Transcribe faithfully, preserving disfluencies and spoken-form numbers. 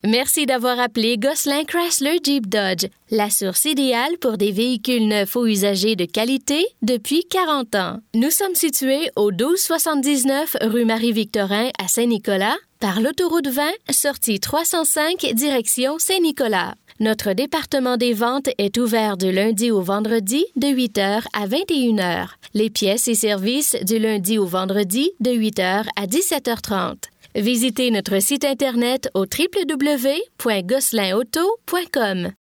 Merci d'avoir appelé Gosselin Chrysler Jeep Dodge, la source idéale pour des véhicules neufs ou usagés de qualité depuis quarante ans. Nous sommes situés au douze soixante-dix-neuf rue Marie-Victorin à Saint-Nicolas, par l'autoroute vingt, sortie trois cent cinq, direction Saint-Nicolas. Notre département des ventes est ouvert du lundi au vendredi de huit heures à vingt et une heures. Les pièces et services du lundi au vendredi de huit heures à dix-sept heures trente. Visitez notre site Internet au w w w point gosselin auto point com.